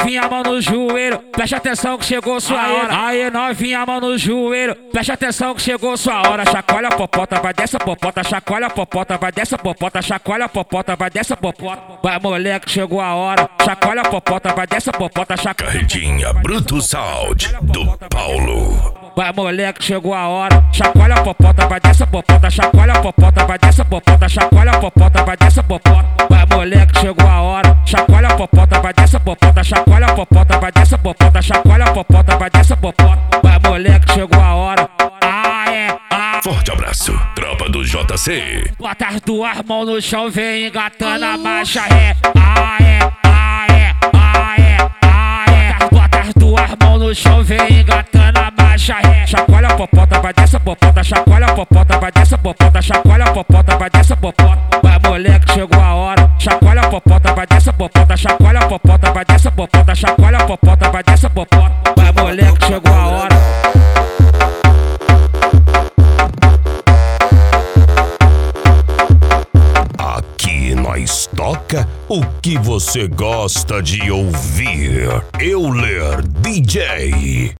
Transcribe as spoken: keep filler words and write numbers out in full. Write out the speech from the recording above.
novinha, mão no joelho, preste atenção que chegou sua hora. Aí novinha, mão no joelho, preste atenção que chegou sua hora. Chacoalha a popota, vai dessa popota, chacoalha a popota, vai dessa popota, chacoalha a popota, vai dessa popota. Vai moleque, chegou a hora. Chacoalha a popota, vai dessa popota, chacoalha. Carretinha Bruto Sound do Paulo. Vai moleque, chegou a hora. Chacoalha a popota, vai dessa popota, chacoalha a popota, vai dessa popota, chacoalha a popota, vai dessa popota. Vai moleque, chegou a hora. Chacoalha a popota, vai dessa popota, chacoalha a popota, vai dessa popota, chacoalha a popota, vai dessa popota. Vai moleque, chegou a hora. Ah, é, ah. Forte abraço, tropa do J C. Bota as duas mãos no chão, vem engatando a marcha ré. Ah, é, ah, é, ah, é, ah, é. Bota as duas mãos no chão, vem engatando a marcha ré. Chacoalha a popota, vai dessa popota, chacoalha a popota, vai dessa popota, chacoalha a popota, vai dessa popota. Vai moleque, chegou a hora. Chacoalha a popota, vai dessa popota, chacoalha a popota, vai dessa popota, chacoalha a popota, vai dessa popota. Vai moleque, chegou a hora. Aqui nós toca o que você gosta de ouvir. Euler D J.